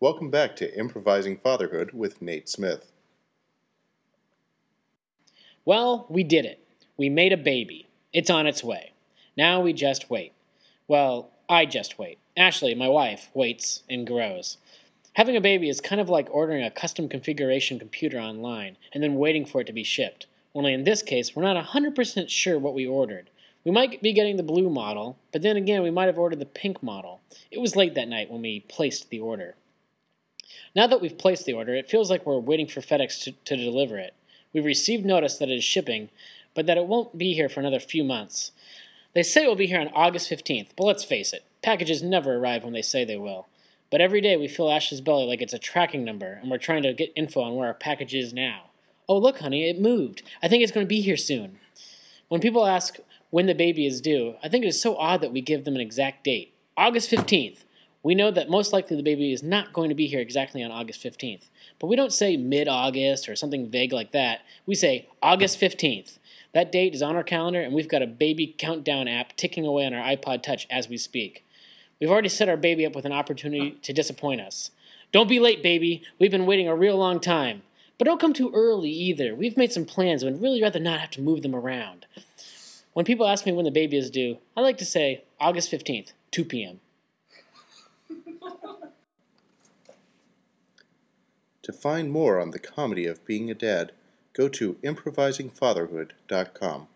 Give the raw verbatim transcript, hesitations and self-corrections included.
Welcome back to Improvising Fatherhood with Nate Smith. Well, we did it. We made a baby. It's on its way. Now we just wait. Well, I just wait. Ashley, my wife, waits and grows. Having a baby is kind of like ordering a custom configuration computer online and then waiting for it to be shipped. Only in this case, we're not one hundred percent sure what we ordered. We might be getting the blue model, but then again, we might have ordered the pink model. It was late that night when we placed the order. Now that we've placed the order, it feels like we're waiting for FedEx to, to deliver it. We've received notice that it is shipping, but that it won't be here for another few months. They say it will be here on August fifteenth, but let's face it, packages never arrive when they say they will. But every day we feel Ash's belly like it's a tracking number, and we're trying to get info on where our package is now. Oh, look, honey, it moved. I think it's going to be here soon. When people ask when the baby is due, I think it is so odd that we give them an exact date. August fifteenth. We know that most likely the baby is not going to be here exactly on August fifteenth. But we don't say mid-August or something vague like that. We say August fifteenth. That date is on our calendar, and we've got a baby countdown app ticking away on our iPod Touch as we speak. We've already set our baby up with an opportunity to disappoint us. Don't be late, baby. We've been waiting a real long time. But don't come too early either. We've made some plans and would really rather not have to move them around. When people ask me when the baby is due, I like to say August fifteenth, two p.m. To find more on the comedy of being a dad, go to improvising fatherhood dot com.